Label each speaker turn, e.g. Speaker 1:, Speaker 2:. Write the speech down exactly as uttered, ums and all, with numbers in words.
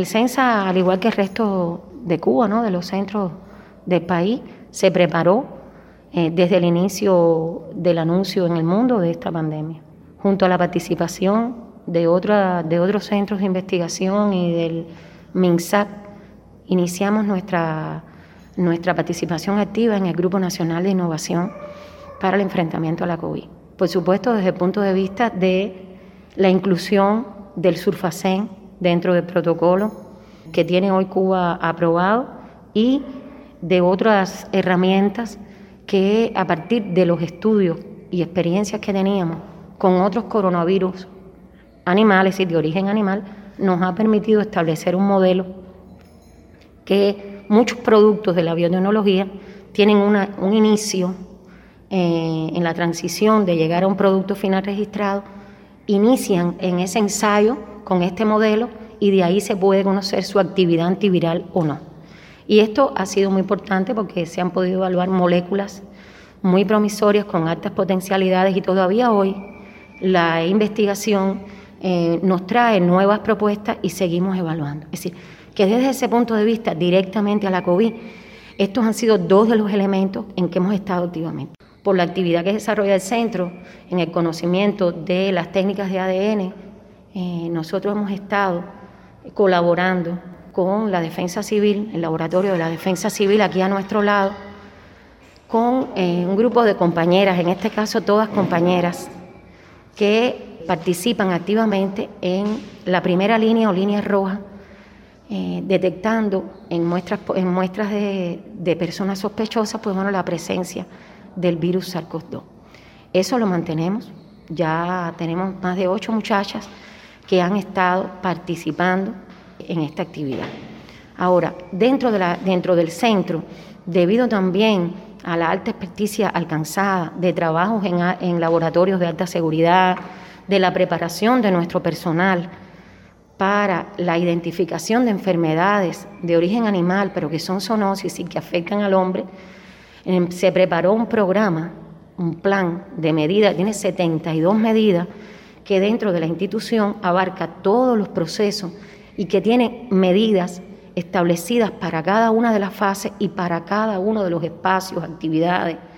Speaker 1: el CENSA, al igual que el resto de Cuba, ¿no?, de los centros del país, se preparó eh, desde el inicio del anuncio en el mundo de esta pandemia, junto a la participación de, otra, de otros centros de investigación y del MINSAC. Iniciamos nuestra, nuestra participación activa en el Grupo Nacional de Innovación para el enfrentamiento a la COVID. Por supuesto, desde el punto de vista de la inclusión del Sulfacén dentro del protocolo que tiene hoy Cuba aprobado y de otras herramientas que, a partir de los estudios y experiencias que teníamos con otros coronavirus animales y de origen animal, nos ha permitido establecer un modelo que muchos productos de la biotecnología tienen una, un inicio eh, en la transición de llegar a un producto final registrado, inician en ese ensayo con este modelo y de ahí se puede conocer su actividad antiviral o no. Y esto ha sido muy importante porque se han podido evaluar moléculas muy promisorias con altas potencialidades y todavía hoy la investigación eh, nos trae nuevas propuestas y seguimos evaluando. Es decir, que desde ese punto de vista, directamente a la COVID, estos han sido dos de los elementos en que hemos estado activamente. Por la actividad que desarrolla el centro, en el conocimiento de las técnicas de A D N, eh, nosotros hemos estado colaborando con la Defensa Civil, el laboratorio de la Defensa Civil aquí a nuestro lado, con eh, un grupo de compañeras, en este caso todas compañeras, que participan activamente en la primera línea o línea roja, eh, detectando en muestras, en muestras de, de personas sospechosas, pues bueno, la presencia del virus SARS-CoV dos. Eso lo mantenemos, ya tenemos más de ocho muchachas que han estado participando en esta actividad. Ahora, dentro, de la, dentro del centro, debido también a la alta experticia alcanzada, de trabajos en, en laboratorios de alta seguridad, de la preparación de nuestro personal para la identificación de enfermedades de origen animal, pero que son zoonosis y que afectan al hombre, eh, se preparó un programa, un plan de medidas, tiene setenta y dos medidas, que dentro de la institución abarca todos los procesos y que tiene medidas establecidas para cada una de las fases y para cada uno de los espacios, actividades